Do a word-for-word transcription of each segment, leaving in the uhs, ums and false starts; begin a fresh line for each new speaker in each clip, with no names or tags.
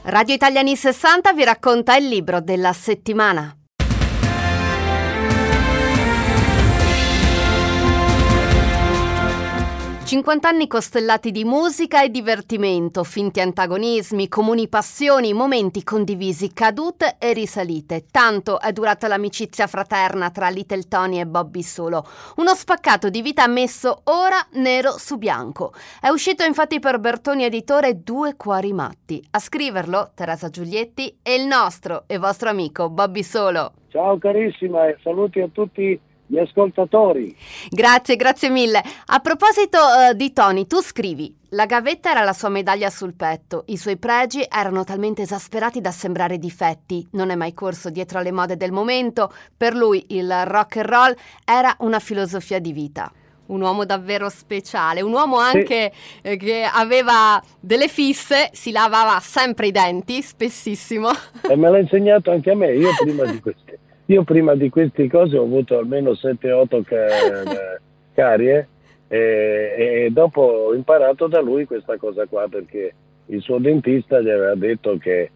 Radio Italia anni sessanta vi racconta il libro della settimana. cinquanta anni costellati di musica e divertimento, finti antagonismi, comuni passioni, momenti condivisi, cadute e risalite. Tanto è durata l'amicizia fraterna tra Little Tony e Bobby Solo. Uno spaccato di vita messo ora nero su bianco. È uscito infatti per Bertoni Editore Due cuori matti. A scriverlo Teresa Giulietti e il nostro e vostro amico Bobby Solo.
Ciao carissima e saluti a tutti gli ascoltatori.
Grazie, grazie mille. A proposito uh, di Tony, tu scrivi: la gavetta era la sua medaglia sul petto, i suoi pregi erano talmente esasperati da sembrare difetti, non è mai corso dietro alle mode del momento, per lui il rock and roll era una filosofia di vita. Un uomo davvero speciale, un uomo anche sì. eh, che aveva delle fisse, si lavava sempre i denti, spessissimo.
E me l'ha insegnato anche a me, io prima di queste Io prima di queste cose ho avuto almeno sette otto ca- carie e, e dopo ho imparato da lui questa cosa qua, perché il suo dentista gli aveva detto che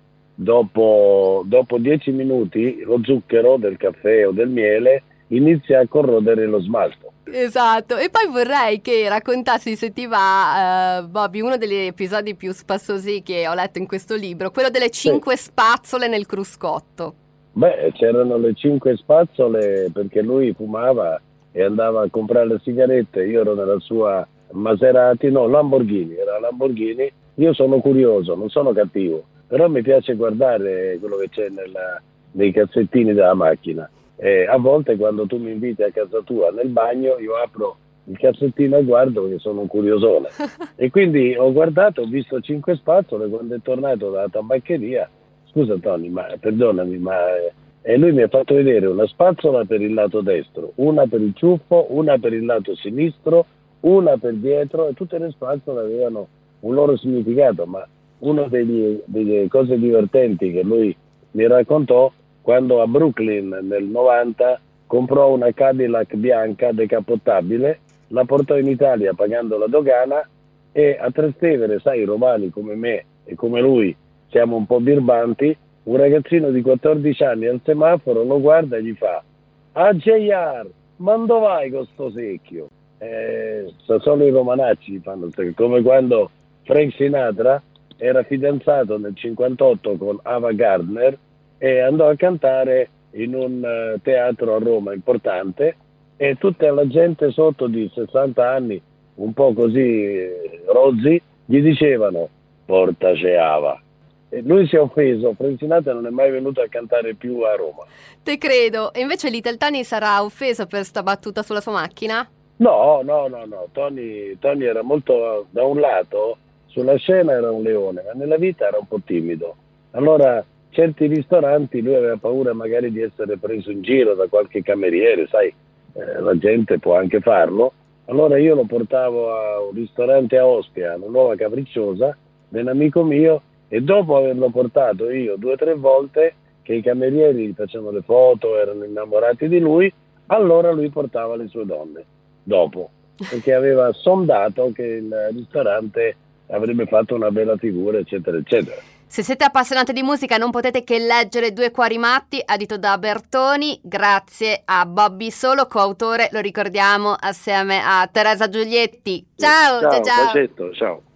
dopo, dopo dieci minuti lo zucchero del caffè o del miele inizia a corrodere lo smalto.
Esatto, e poi vorrei che raccontassi, se ti va, uh, Bobby, uno degli episodi più spassosi che ho letto in questo libro, quello delle cinque sì. spazzole nel cruscotto.
Beh, c'erano le cinque spazzole perché lui fumava e andava a comprare le sigarette. Io ero nella sua Maserati, no, Lamborghini, era Lamborghini. Io sono curioso, non sono cattivo, però mi piace guardare quello che c'è nella, nei cassettini della macchina. E a volte quando tu mi inviti a casa tua nel bagno, io apro il cassettino e guardo, perché sono un curiosone. E quindi ho guardato, ho visto cinque spazzole. Quando è tornato dalla tabaccheria: scusa Tony, ma perdonami, ma e lui mi ha fatto vedere una spazzola per il lato destro, una per il ciuffo, una per il lato sinistro, una per dietro, e tutte le spazzole avevano un loro significato. Ma una degli, delle cose divertenti che lui mi raccontò, quando a Brooklyn nel novanta comprò una Cadillac bianca decapottabile, la portò in Italia pagando la dogana, e a Trastevere, sai, i romani come me e come lui siamo un po' birbanti, un ragazzino di quattordici anni al semaforo lo guarda e gli fa: a J R, ma dove vai con sto secchio? Eh, solo i romanacci fanno, come quando Frank Sinatra era fidanzato nel cinquantotto con Ava Gardner e andò a cantare in un uh, teatro a Roma importante, e tutta la gente sotto di sessanta anni, un po' così eh, rozzi, gli dicevano: portaci Ava. E lui si è offeso. Frank Sinatra non è mai venuto a cantare più a Roma.
Te credo. E invece Little Tony sarà offeso per sta battuta sulla sua macchina?
No, no, no, no. Tony, Tony era molto, da un lato, sulla scena era un leone, ma nella vita era un po' timido. Allora, certi ristoranti lui aveva paura magari di essere preso in giro da qualche cameriere, sai, eh, la gente può anche farlo. Allora io lo portavo a un ristorante a Ostia, una nuova capricciosa, di un amico mio, e dopo averlo portato io due o tre volte, che i camerieri gli facevano le foto, erano innamorati di lui, allora lui portava le sue donne, dopo, perché aveva sondato che il ristorante avrebbe fatto una bella figura, eccetera, eccetera.
Se siete appassionati di musica non potete che leggere Due cuori matti, edito da Bertoni, grazie a Bobby Solo, coautore, lo ricordiamo, assieme a Teresa Giulietti. Ciao,
ciao,
ciao, ciao.
Bacetto, ciao.